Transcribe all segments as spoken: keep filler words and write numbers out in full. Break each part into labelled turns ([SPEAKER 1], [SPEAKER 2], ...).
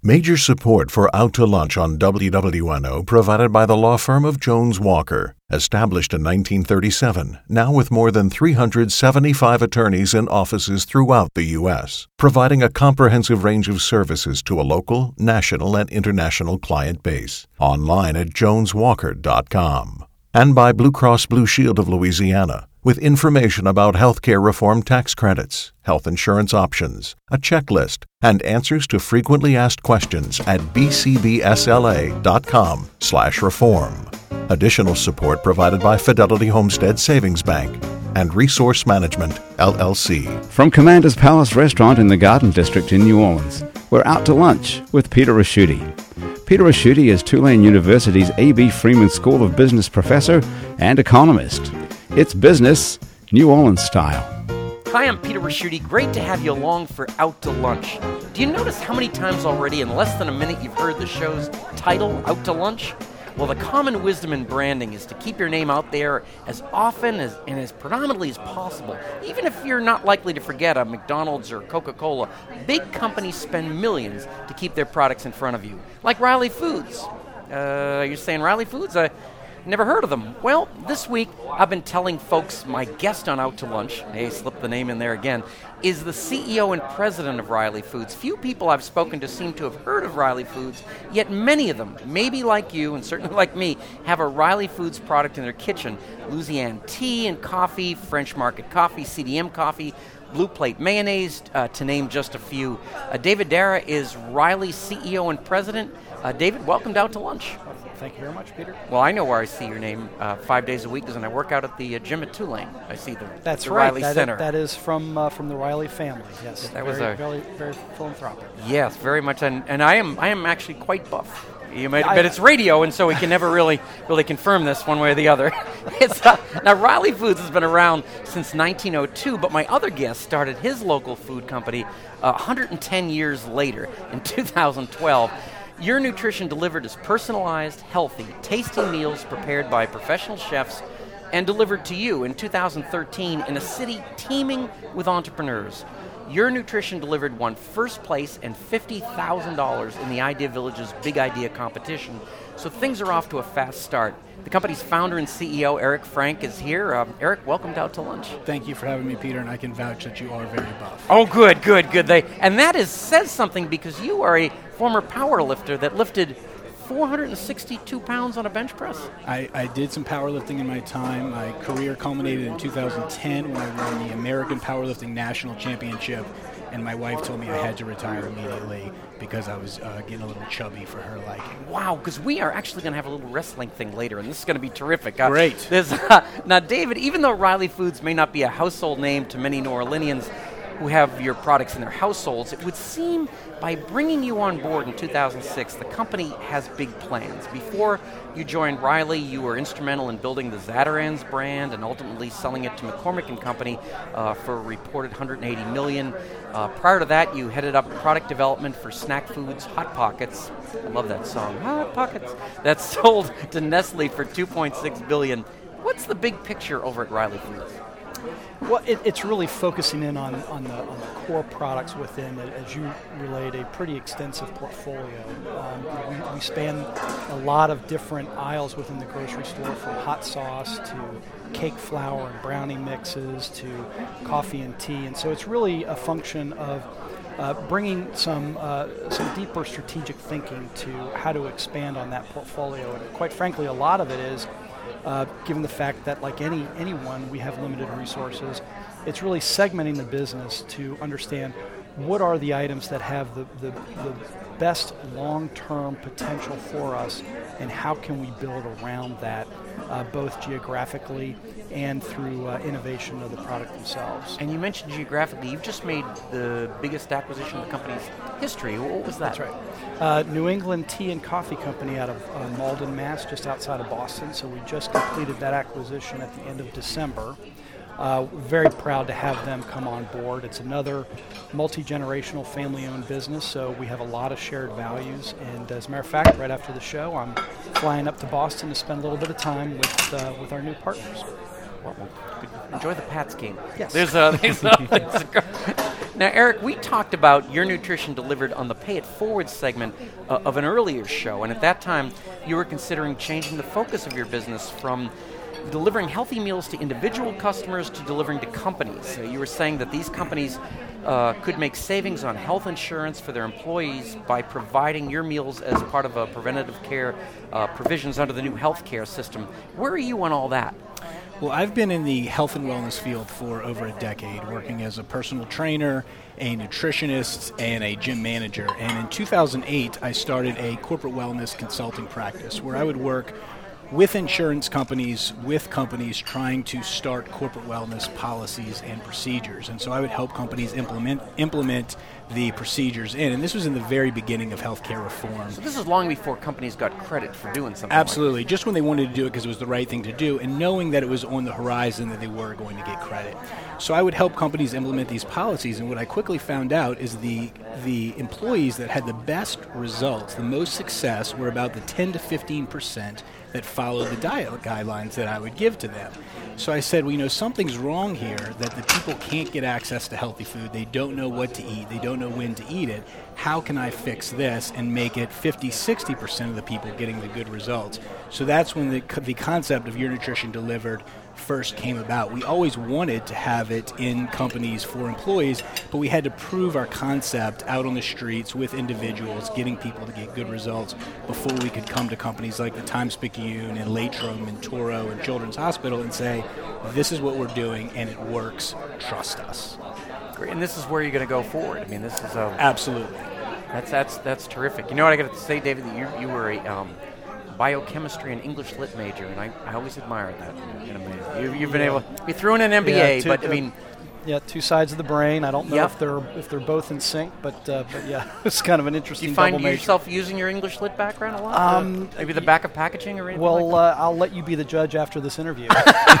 [SPEAKER 1] Major support for Out to Lunch on W W N O provided by the law firm of Jones Walker, established in nineteen thirty-seven, now with more than three hundred seventy-five attorneys in offices throughout the U S, providing a comprehensive range of services to a local, national, and international client base. Online at jones walker dot com. And by Blue Cross Blue Shield of Louisiana, with information about healthcare reform tax credits, health insurance options, a checklist, and answers to frequently asked questions at b c b s l a dot com slash reform. Additional support provided by Fidelity Homestead Savings Bank and Resource Management, L L C.
[SPEAKER 2] From Commander's Palace Restaurant in the Garden District in New Orleans, we're out to lunch with Peter Ricchiuti. Peter Ricchiuti is Tulane University's A B Freeman School of Business professor and economist. It's business, New Orleans style.
[SPEAKER 3] Hi, I'm Peter Ricchiuti. Great to have you along for Out to Lunch. Do you notice how many times already in less than a minute you've heard the show's title, Out to Lunch? Well, the common wisdom in branding is to keep your name out there as often as and as predominantly as possible. Even if you're not likely to forget a McDonald's or Coca-Cola, big companies spend millions to keep their products in front of you. Like Riley Foods. Uh, you're saying Riley Foods? I never heard of them. Well, this week I've been telling folks my guest on Out to Lunch, hey, slip the name in there again, is the C E O and president of Riley Foods. Few people I've spoken to seem to have heard of Riley Foods, yet many of them, maybe like you and certainly like me, have a Riley Foods product in their kitchen. Louisiana tea and coffee, French Market coffee, C D M coffee, Blue Plate mayonnaise, uh, to name just a few. Uh, David Dara is Riley's C E O and president. Uh, David, welcome to Out to Lunch.
[SPEAKER 4] Thank you very much, Peter.
[SPEAKER 3] Well, I know where I see your name uh, five days a week, because I work out at the uh, gym at Tulane. I see the,
[SPEAKER 4] That's
[SPEAKER 3] the
[SPEAKER 4] right.
[SPEAKER 3] Riley
[SPEAKER 4] that
[SPEAKER 3] Center.
[SPEAKER 4] Is, that is from uh, from the Riley family. Yes,
[SPEAKER 3] that
[SPEAKER 4] very,
[SPEAKER 3] was a
[SPEAKER 4] very, very philanthropic.
[SPEAKER 3] Yes, very much. And, and I am I am actually quite buff. You might,
[SPEAKER 4] I,
[SPEAKER 3] but it's radio, and so we can never really really confirm this one way or the other. It's, uh, now, Riley Foods has been around since nineteen oh two, but my other guest started his local food company uh, one hundred ten years later in two thousand twelve. Your nutrition delivered as personalized, healthy, tasty meals prepared by professional chefs and delivered to you in two thousand thirteen in a city teeming with entrepreneurs. Your Nutrition Delivered won first place and fifty thousand dollars in the Idea Village's Big Idea competition, so things are off to a fast start. The company's founder and C E O, Eric Frank, is here. Um, Eric, welcome to Out to Lunch.
[SPEAKER 5] Thank you for having me, Peter, and I can vouch that you are very buff.
[SPEAKER 3] Oh, good, good, good. They, and that is says something, because you are a former power lifter that lifted four hundred sixty-two pounds on a bench press.
[SPEAKER 5] I, I did some powerlifting in my time. My career culminated in two thousand ten when I won the American Powerlifting National Championship, and my wife told me I had to retire immediately because I was uh, getting a little chubby for her liking.
[SPEAKER 3] Wow, because we are actually going to have a little wrestling thing later, and this is going to be terrific. Uh,
[SPEAKER 5] Great.
[SPEAKER 3] There's, uh, now, David, even though Riley Foods may not be a household name to many New Orleanians who have your products in their households, it would seem by bringing you on board in two thousand six, the company has big plans. Before you joined Riley, you were instrumental in building the Zatarain's brand and ultimately selling it to McCormick and Company uh, for a reported one hundred eighty million dollars. Uh, prior to that, you headed up product development for Snack Foods Hot Pockets. I love that song, Hot Pockets. That's sold to Nestle for two point six billion dollars. What's the big picture over at Riley Foods?
[SPEAKER 4] Well, it, it's really focusing in on, on, the, on the core products within, as you relayed, a pretty extensive portfolio. Um, we, we span a lot of different aisles within the grocery store, from hot sauce to cake flour and brownie mixes to coffee and tea. And so it's really a function of uh, bringing some uh, some deeper strategic thinking to how to expand on that portfolio. And quite frankly, a lot of it is Uh, given the fact that, like any anyone, we have limited resources, it's really segmenting the business to understand what are the items that have the, the, the best long-term potential for us, and how can we build around that, uh, both geographically and through uh, innovation of the product themselves.
[SPEAKER 3] And you mentioned geographically, you've just made the biggest acquisition in the company's history. What was that?
[SPEAKER 4] That's right. Uh, New England Tea and Coffee Company out of uh, Malden, Mass, just outside of Boston. So we just completed that acquisition at the end of December. Uh, very proud to have them come on board. It's another multi-generational family-owned business, so we have a lot of shared values. And as a matter of fact, right after the show, I'm flying up to Boston to spend a little bit of time with uh, with our new partners.
[SPEAKER 3] Well, enjoy the Pats game.
[SPEAKER 4] Yes.
[SPEAKER 3] There's a, there's a, there's a Now, Eric, we talked about your nutrition delivered on the Pay It Forward segment uh, of an earlier show, and at that time, you were considering changing the focus of your business from delivering healthy meals to individual customers to delivering to companies. Uh, you were saying that these companies uh, could make savings on health insurance for their employees by providing your meals as part of a preventative care uh, provisions under the new health care system. Where are you on all that?
[SPEAKER 5] Well, I've been in the health and wellness field for over a decade, working as a personal trainer, a nutritionist, and a gym manager. And in two thousand eight, I started a corporate wellness consulting practice where I would work with insurance companies, with companies trying to start corporate wellness policies and procedures. And so I would help companies implement implement the procedures in. And this was in the very beginning of healthcare reform.
[SPEAKER 3] So this is long before companies got credit for doing something
[SPEAKER 5] Absolutely.
[SPEAKER 3] like
[SPEAKER 5] Just when they wanted to do it because it was the right thing to do, and knowing that it was on the horizon that they were going to get credit. So I would help companies implement these policies, and what I quickly found out is the the employees that had the best results, the most success, were about the ten to fifteen percent that followed the diet guidelines that I would give to them. So I said, well, you know, something's wrong here, that the people can't get access to healthy food. They don't know what to eat. They don't know when to eat it. How can I fix this and make it fifty, sixty percent of the people getting the good results? So that's when the, the concept of Your Nutrition Delivered first came about. We always wanted to have it in companies for employees, but we had to prove our concept out on the streets with individuals, getting people to get good results before we could come to companies like the Times-Picayune and Latrobe and Toro and Children's Hospital and say, this is what we're doing and it works, trust us.
[SPEAKER 3] Great. And this is where you're going to go forward. I mean, this is a...
[SPEAKER 5] Absolutely.
[SPEAKER 3] That's that's that's terrific. You know what I got to say, David, that you, you were a... Um, biochemistry and English lit major, and I, I always admired that. You, you've been able to be through in an M B A,
[SPEAKER 4] yeah, two,
[SPEAKER 3] but I mean,
[SPEAKER 4] yeah, two sides of the brain. I don't know
[SPEAKER 3] yep.
[SPEAKER 4] if they're if they're both in sync, but uh, but yeah, it's kind of an interesting.
[SPEAKER 3] Do you find
[SPEAKER 4] double major.
[SPEAKER 3] yourself using your English lit background a lot?
[SPEAKER 4] Um,
[SPEAKER 3] uh, maybe the back of packaging or anything.
[SPEAKER 4] Well,
[SPEAKER 3] like
[SPEAKER 4] uh, I'll let you be the judge after this interview.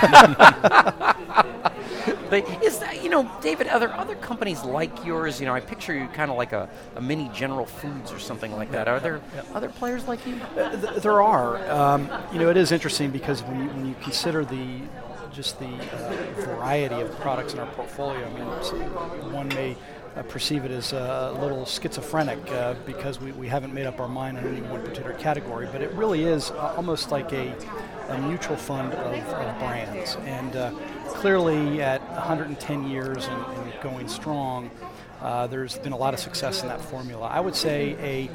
[SPEAKER 3] But is that, you know, David, are there other companies like yours? You know, I picture you kind of like a, a mini General Foods or something like that. Are there
[SPEAKER 4] yep.
[SPEAKER 3] other players like you?
[SPEAKER 4] Uh, th- there are. Um, you know, it is interesting because when you, when you consider the just the uh, variety of products in our portfolio, I mean, so one may uh, perceive it as a little schizophrenic uh, because we, we haven't made up our mind on any one particular category, but it really is uh, almost like a, a mutual fund of, of brands. And uh, clearly at one hundred ten years and, and going strong, uh, there's been a lot of success in that formula. I would say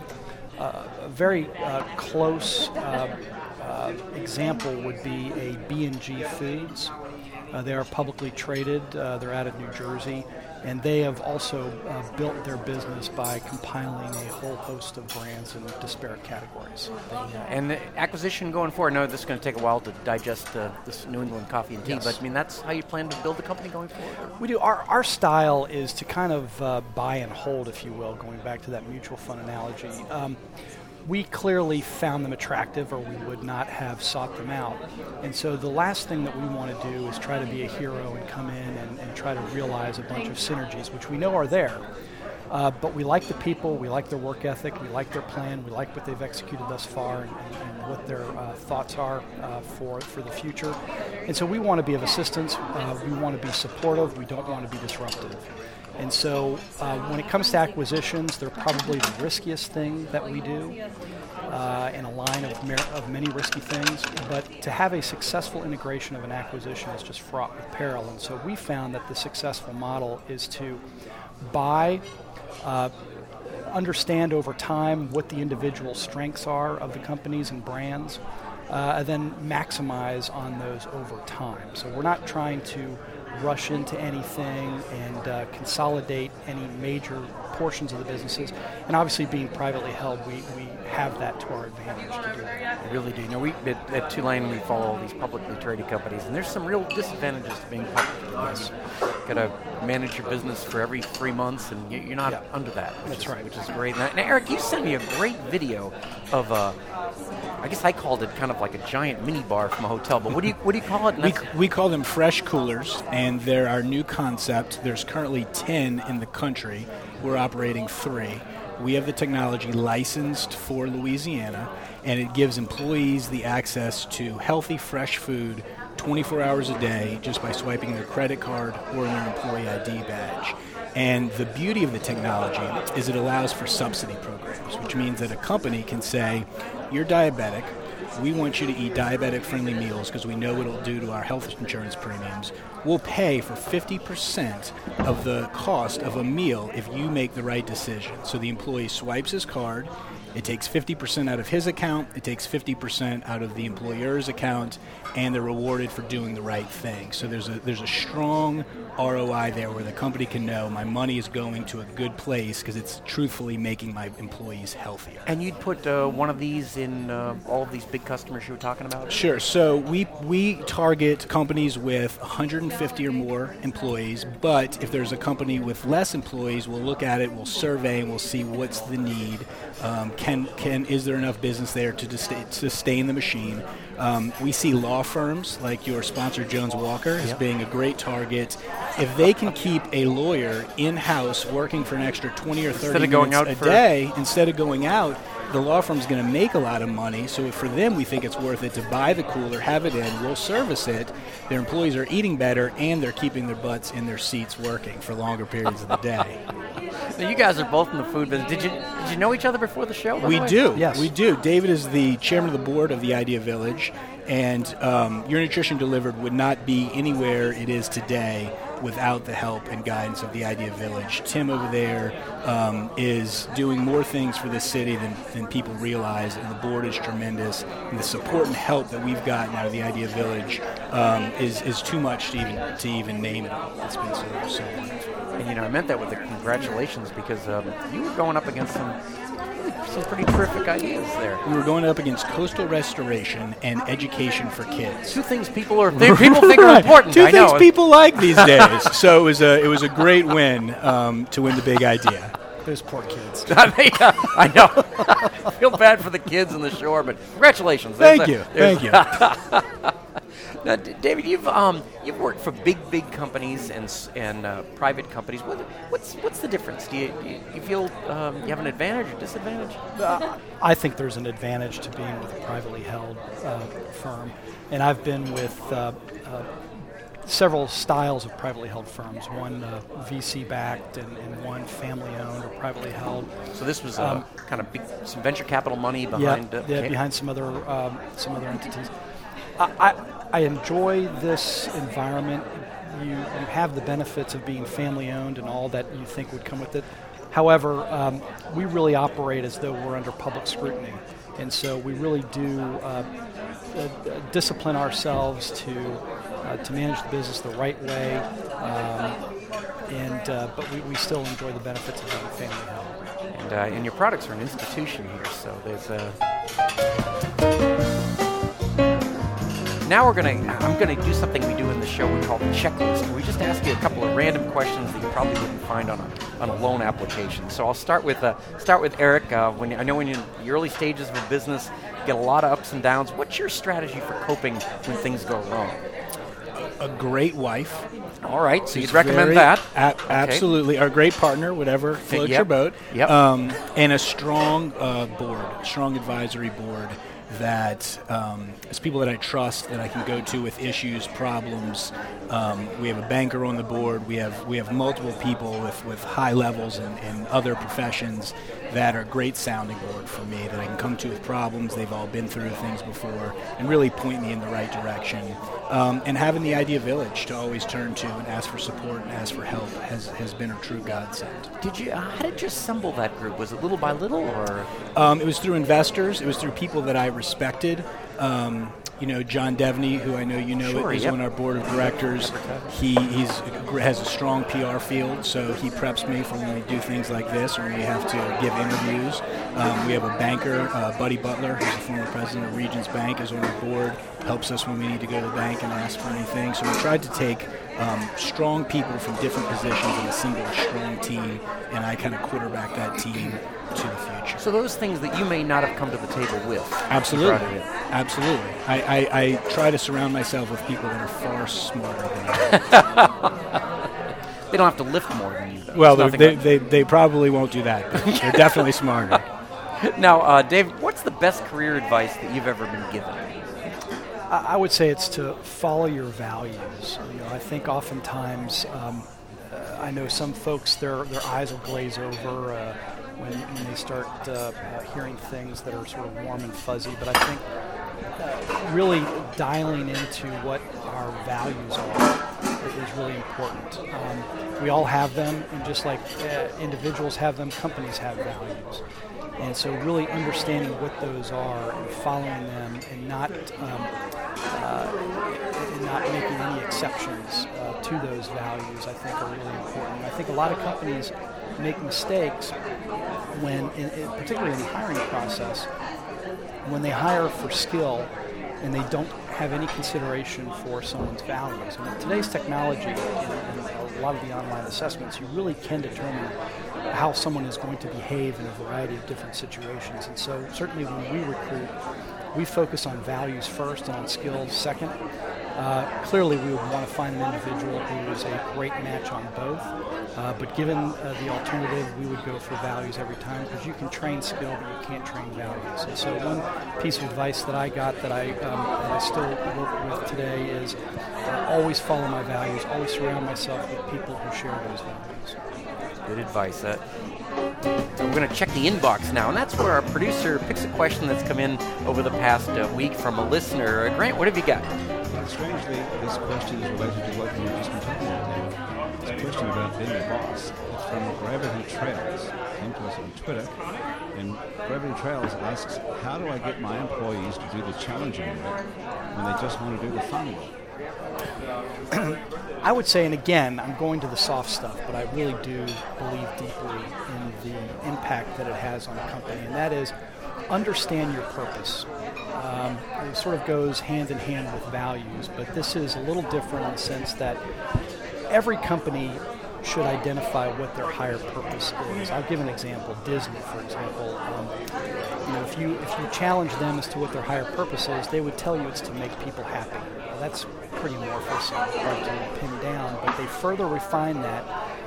[SPEAKER 4] a, uh, a very uh, close uh, uh, example would be a B and G Foods. Uh, they are publicly traded. Uh, they're out of New Jersey. And they have also uh, built their business by compiling a whole host of brands in disparate categories.
[SPEAKER 3] And the acquisition going forward, I know this is going to take a while to digest uh, this New England coffee and tea,
[SPEAKER 4] yes.
[SPEAKER 3] but I mean, that's how you plan to build the company going forward?
[SPEAKER 4] We do. Our, our style is to kind of uh, buy and hold, if you will, going back to that mutual fund analogy. Um, we clearly found them attractive or we would not have sought them out. And so the last thing that we want to do is try to be a hero and come in and, and try to realize a bunch of synergies, which we know are there. Uh, but we like the people, we like their work ethic, we like their plan, we like what they've executed thus far and, and, and what their uh, thoughts are uh, for, for the future. And so we want to be of assistance, uh, we want to be supportive, we don't want to be disruptive. And so uh, when it comes to acquisitions, they're probably the riskiest thing that we do uh, in a line of, mer- of many risky things. But to have a successful integration of an acquisition is just fraught with peril. And so we found that the successful model is to buy, uh, understand over time what the individual strengths are of the companies and brands, uh, and then maximize on those over time. So we're not trying to rush into anything and uh, consolidate any major portions of the businesses. And obviously being privately held, we, we have that to our advantage to do that.
[SPEAKER 3] I really do. You know, we at, at Tulane, we follow all these publicly traded companies, and there's some real disadvantages to being publicly traded. Got to manage your business for every three months, and you, you're not yeah. under that. Which
[SPEAKER 4] That's
[SPEAKER 3] is,
[SPEAKER 4] right.
[SPEAKER 3] Which is great. Now, now, Eric, you sent me a great video of uh, I guess I called it kind of like a giant mini bar from a hotel, but what do you what do you call it?
[SPEAKER 5] We, we call them fresh coolers, and they're our new concept. There's currently ten in the country. We're operating three. We have the technology licensed for Louisiana, and it gives employees the access to healthy, fresh food twenty-four hours a day just by swiping their credit card or their employee I D badge. And the beauty of the technology is it allows for subsidy programs, which means that a company can say, you're diabetic, we want you to eat diabetic-friendly meals because we know what it'll do to our health insurance premiums. We'll pay for fifty percent of the cost of a meal if you make the right decision. So the employee swipes his card, it takes fifty percent out of his account, it takes fifty percent out of the employer's account, and they're rewarded for doing the right thing. So there's a there's a strong R O I there where the company can know my money is going to a good place because it's truthfully making my employees healthier.
[SPEAKER 3] And you'd put uh, one of these in uh, all of these big customers you were talking about?
[SPEAKER 5] Sure. So we we target companies with one hundred fifty or more employees, but if there's a company with less employees, we'll look at it, we'll survey, and we'll see what's the need. Um, can can is there enough business there to dis- sustain the machine? Um, we see law firms like your sponsor Jones Walker as
[SPEAKER 3] yep.
[SPEAKER 5] being a great target. If they can keep a lawyer in-house working for an extra twenty or thirty minutes a day instead of going out, the law firm's going to make a lot of money. So for them, we think it's worth it to buy the cooler, have it in, we'll service it. Their employees are eating better, and they're keeping their butts in their seats working for longer periods of the day.
[SPEAKER 3] Now you guys are both in the food business. Did you did you know each other before the show?
[SPEAKER 5] We do.
[SPEAKER 4] Yes.
[SPEAKER 5] We do. David is the chairman of the board of the Idea Village, and um, Your Nutrition Delivered would not be anywhere it is today without the help and guidance of the Idea Village. Tim over there um, is doing more things for this city than, than people realize, and the board is tremendous. And the support and help that we've gotten out of the Idea Village um, is is too much to even to even name it all. It's been so so wonderful.
[SPEAKER 3] And you know, I meant that with the congratulations because um, you were going up against some some pretty terrific ideas there.
[SPEAKER 5] We were going up against coastal restoration and education for kids.
[SPEAKER 3] Two things people are th- people think are
[SPEAKER 5] Right.
[SPEAKER 3] important.
[SPEAKER 5] Two
[SPEAKER 3] I
[SPEAKER 5] things
[SPEAKER 3] know.
[SPEAKER 5] people like these days. So it was a it was a great win um, to win the big idea.
[SPEAKER 4] Those poor kids.
[SPEAKER 3] I know. I feel bad for the kids on the shore, but congratulations.
[SPEAKER 5] Thank
[SPEAKER 3] There's
[SPEAKER 5] you.
[SPEAKER 3] a- there's-
[SPEAKER 5] Thank you.
[SPEAKER 3] Now, D- David, you've um, you've worked for big, big companies and s- and uh, private companies. What, what's what's the difference? Do you do you, you feel um, you have an advantage or disadvantage?
[SPEAKER 4] Uh, I think there's an advantage to being with a privately held uh, firm, and I've been with uh, uh, several styles of privately held firms. One uh, V C-backed and, and one family-owned or privately held.
[SPEAKER 3] So this was uh,
[SPEAKER 4] Um,
[SPEAKER 3] kind of big, some venture capital money behind.
[SPEAKER 4] Yeah,
[SPEAKER 3] uh,
[SPEAKER 4] yeah
[SPEAKER 3] Ca-
[SPEAKER 4] behind some other um, some other entities. I, I I enjoy this environment. You you have the benefits of being family-owned and all that you think would come with it. However, um, we really operate as though we're under public scrutiny, and so we really do uh, uh, discipline ourselves to uh, to manage the business the right way. Um, and uh, but we, we still enjoy the benefits of being family-held.
[SPEAKER 3] And, uh, and your products are an institution here, so there's a. Now we're gonna. I'm gonna do something we do in the show we call the checklist. We just ask you a couple of random questions that you probably wouldn't find on a on a loan application. So I'll start with uh, start with Eric. Uh, when you, I know when you're in the early stages of a business, you get a lot of ups and downs. What's your strategy for coping when things go wrong?
[SPEAKER 5] A great wife.
[SPEAKER 3] All right, so
[SPEAKER 5] Who's
[SPEAKER 3] you'd recommend
[SPEAKER 5] very-
[SPEAKER 3] that?
[SPEAKER 5] A-
[SPEAKER 3] Okay.
[SPEAKER 5] Absolutely. Our great partner, whatever floats
[SPEAKER 3] Yep.
[SPEAKER 5] your boat.
[SPEAKER 3] Yep.
[SPEAKER 5] Um, and a strong uh, board, strong advisory board that um, it's people that I trust, that I can go to with issues, problems. Um, we have a banker on the board. We have we have multiple people with, with high levels in, in other professions that are great sounding board for me, that I can come to with problems. They've all been through things before and really point me in the right direction. Um, and having the Idea Village to always turn to and ask for support and ask for help has, has been a true godsend.
[SPEAKER 3] Did you? Uh, how did you assemble that group? Was it little by little, or?
[SPEAKER 5] Um, it was through investors. It was through people that I respected. Um, you know, John Devney, who I know you know,
[SPEAKER 3] Sure,
[SPEAKER 5] is
[SPEAKER 3] yep.
[SPEAKER 5] on our board of directors. He he's, has a strong P R field, so he preps me for when we do things like this or when we have to give interviews. Um, we have a banker, uh, Buddy Butler, who's the former president of Regions Bank, is on our board, helps us when we need to go to the bank and ask for anything. So we tried to take um, strong people from different positions in a single strong team, and I kind of quarterback that team to the future.
[SPEAKER 3] So those things that you may not have come to the table with.
[SPEAKER 5] Absolutely.
[SPEAKER 3] you brought it in.
[SPEAKER 5] Absolutely. I, I, I try to surround myself with people that are far smarter than I
[SPEAKER 3] They don't have to lift more than you, though.
[SPEAKER 5] am. Well,
[SPEAKER 3] There's
[SPEAKER 5] they,
[SPEAKER 3] nothing
[SPEAKER 5] they, they, they probably won't do that, but they're definitely smarter.
[SPEAKER 3] like- Now, uh, Dave, what's the best career advice that you've ever been given?
[SPEAKER 4] I I would say it's to follow your values. You know, I think oftentimes um, uh, I know some folks, their their eyes will glaze over uh, when, when they start uh, uh, hearing things that are sort of warm and fuzzy, but I think uh, really dialing into what our values are is really important. Um, we all have them, and just like uh, individuals have them, companies have values. And so really understanding what those are and following them and not um, uh, and not making any exceptions uh, to those values, I think, are really important. I think a lot of companies make mistakes when, in, in, particularly in the hiring process, when they hire for skill and they don't have any consideration for someone's values. And with today's technology and, and a lot of the online assessments, you really can determine how someone is going to behave in a variety of different situations. And so certainly when we recruit, we focus on values first and on skills second. Uh, clearly we would want to find an individual who is a great match on both, uh, but given uh, the alternative, we would go for values every time, because you can train skill, but you can't train values. And so one piece of advice that I got that I, um, that I still work with today is uh, always follow my values, always surround myself with people who share those values.
[SPEAKER 3] Good advice. Uh, we're going to check the inbox now, and that's where our producer picks a question that's come in over the past uh, week from a listener. Uh, Grant, what have you got?
[SPEAKER 2] Well, strangely, this question is related to what you've just been talking about. It's a question about being a boss. It's from Gravity Trails. It came to us on Twitter. And Gravity Trails asks, how do I get my employees to do the challenging work when they just want to do the fun work?
[SPEAKER 4] I would say, and again, I'm going to the soft stuff, but I really do believe deeply in the impact that it has on a company, and that is understand your purpose. Um, it sort of goes hand in hand with values, but this is a little different in the sense that every company should identify what their higher purpose is. I'll give an example. Disney, for example. Um, you know, if you if you challenge them as to what their higher purpose is, they would tell you it's to make people happy. Well, that's pretty amorphous and hard to pin down, but they further refine that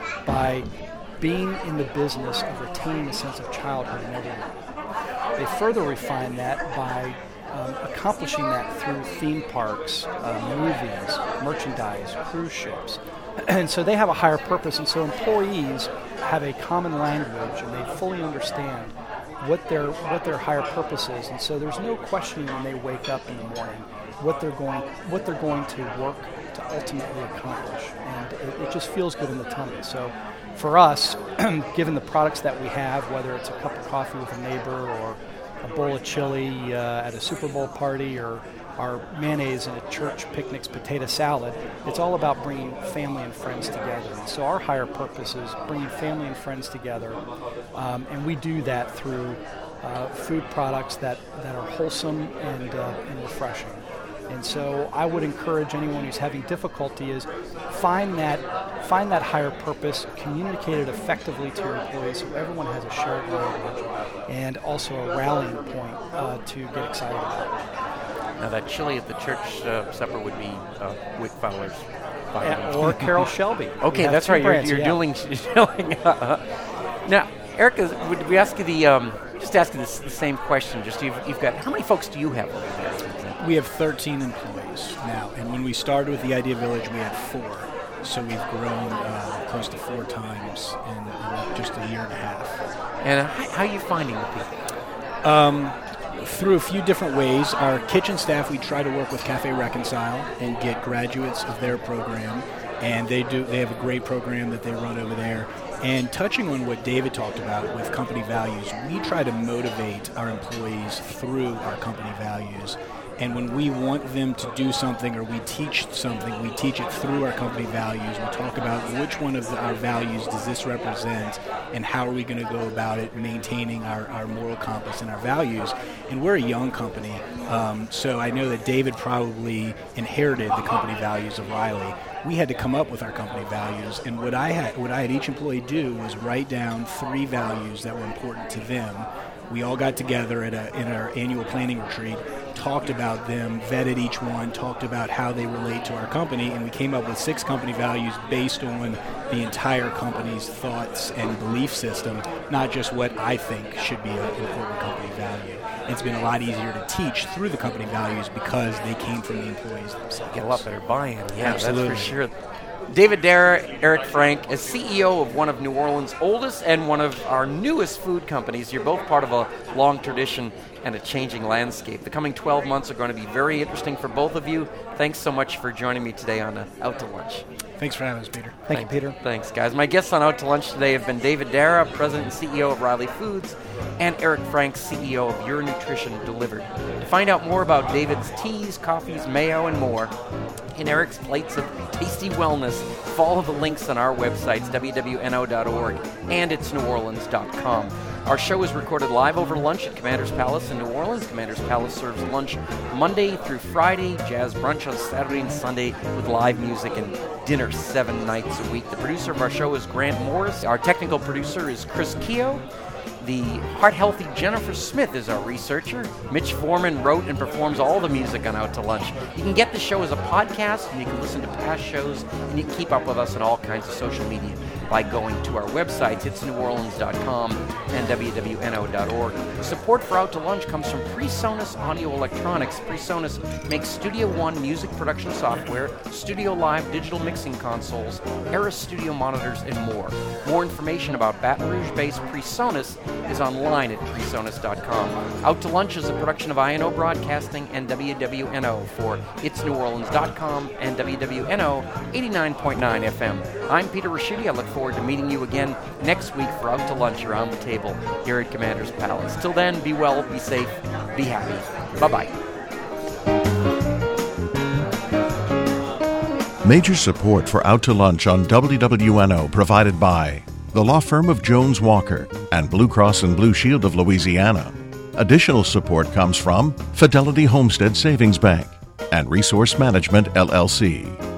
[SPEAKER 4] by being in the business of retaining a sense of childhood in everyone. They further refine that by um, accomplishing that through theme parks, uh, movies, merchandise, cruise ships. And so they have a higher purpose, and so employees have a common language, and they fully understand what their what their higher purpose is. And so there's no questioning when they wake up in the morning what they're going what they're going to work to ultimately accomplish, and it, it just feels good in the tummy. So for us, given the products that we have, whether it's a cup of coffee with a neighbor or a bowl of chili uh, at a Super Bowl party, or our mayonnaise in a church picnic's potato salad, it's all about bringing family and friends together. And so our higher purpose is bringing family and friends together, um, and we do that through uh, food products that, that are wholesome and, uh, and refreshing. And so I would encourage anyone who's having difficulty is find that find that higher purpose, communicate it effectively to your employees so everyone has a shared language and also a rallying point uh, to get excited about.
[SPEAKER 3] Now that chili at the church uh, supper would be uh, Wick Fowler's.
[SPEAKER 4] Yeah, or Carol Shelby.
[SPEAKER 3] Okay, that's right.
[SPEAKER 4] Brands,
[SPEAKER 3] you're, you're
[SPEAKER 4] yeah.
[SPEAKER 3] dueling. dueling uh, now, Erica, would we ask you the um, just ask you this, the same question? Just you've, you've got how many folks do you have over there?
[SPEAKER 5] We have thirteen employees now, and when we started with the Idea Village, we had four. So we've grown uh, close to four times in, in just a year and a half.
[SPEAKER 3] And uh, how, how are you finding the people?
[SPEAKER 5] Um, through a few different ways. Our kitchen staff, we try to work with Cafe Reconcile and get graduates of their program, and they do. They have a great program that they run over there. And touching on what David talked about with company values, we try to motivate our employees through our company values. And when we want them to do something or we teach something, we teach it through our company values. We talk about which one of the, our values does this represent and how are we going to go about it, maintaining our, our moral compass and our values. And we're a young company, um, so I know that David probably inherited the company values of Riley. We had to come up with our company values, and what I had, what I had each employee do was write down three values that were important to them. We all got together at a, in our annual planning retreat, talked about them, vetted each one, talked about how they relate to our company, and we came up with six company values based on the entire company's thoughts and belief system, not just what I think should be an important company value. And it's been a lot easier to teach through the company values because they came from the employees themselves.
[SPEAKER 3] Get a lot better buy-in. Yeah,
[SPEAKER 5] Absolutely.
[SPEAKER 3] That's for sure. David Dara, Eric Frank, as C E O of one of New Orleans' oldest and one of our newest food companies. You're both part of a long tradition and a changing landscape. The coming twelve months are going to be very interesting for both of you. Thanks so much for joining me today on uh, Out to Lunch.
[SPEAKER 5] Thanks for having us, Peter.
[SPEAKER 4] Thank you, Peter.
[SPEAKER 3] Thanks, guys. My guests on Out to Lunch today have been David Dara, President and C E O of Riley Foods, and Eric Frank, C E O of Your Nutrition Delivered. To find out more about David's teas, coffees, mayo, and more, and Eric's plates of tasty wellness, follow the links on our websites, w w n o dot org and its new orleans dot com. Our show is recorded live over lunch at Commander's Palace in New Orleans. Commander's Palace serves lunch Monday through Friday, jazz brunch on Saturday and Sunday with live music, and dinner seven nights a week. The producer of our show is Grant Morris. Our technical producer is Chris Keogh. The heart-healthy Jennifer Smith is our researcher. Mitch Foreman wrote and performs all the music on Out to Lunch. You can get the show as a podcast, and you can listen to past shows, and you can keep up with us on all kinds of social media by going to our websites, its new orleans dot com and w w n o dot org. Support for Out to Lunch comes from PreSonus Audio Electronics. PreSonus makes Studio One music production software, Studio Live digital mixing consoles, Era Studio monitors, and more. More information about Baton Rouge-based PreSonus is online at presonus dot com. Out to Lunch is a production of I N O Broadcasting and W W N O for its new orleans dot com and W W N O eighty-nine point nine F M. I'm Peter Ricchiuti. I look forward to meeting you again next week for Out to Lunch around the table here at Commander's Palace. Till then, be well, be safe, be happy. Bye-bye.
[SPEAKER 1] Major support for Out to Lunch on W W N O provided by the law firm of Jones Walker and Blue Cross and Blue Shield of Louisiana. Additional support comes from Fidelity Homestead Savings Bank and Resource Management, L L C.